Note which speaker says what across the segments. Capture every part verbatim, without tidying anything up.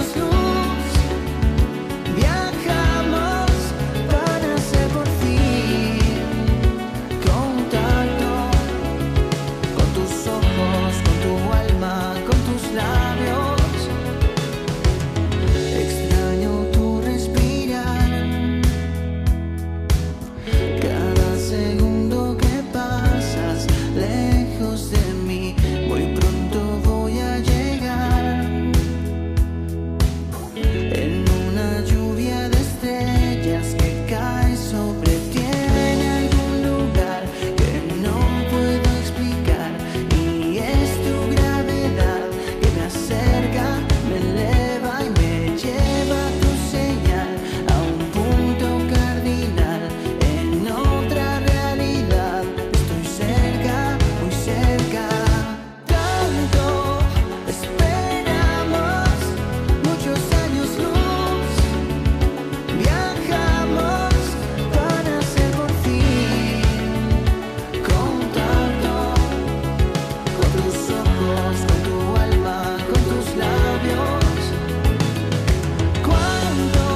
Speaker 1: años luz, viajamos para hacer por fin contacto con tus ojos, con tu alma, con tus labios. Extraño tu respirar, cada segundo que pasas lejos de mí. Muy pronto voy a llegar en una lluvia de estrellas que cae sobre ti en algún lugar que no puedo explicar. Y es tu gravedad que me acerca, me eleva y me lleva a tu señal, a un punto cardinal, en otra realidad. Estoy cerca, muy cerca. Tanto esperamos, muchos años luz, viajamos para hacer por fin contacto con tus ojos, con tu alma, con tus labios. Cuando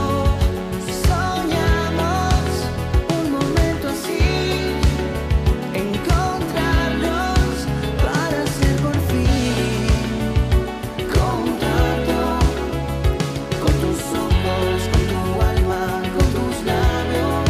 Speaker 1: soñamos un momento así, encontrarnos para hacer por fin contacto con tus ojos, con tu alma, con tus labios.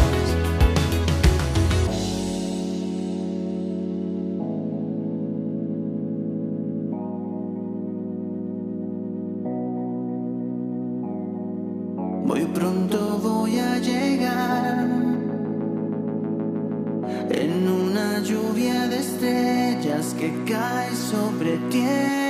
Speaker 1: Muy pronto voy a llegar en una lluvia de estrellas que cae sobre ti.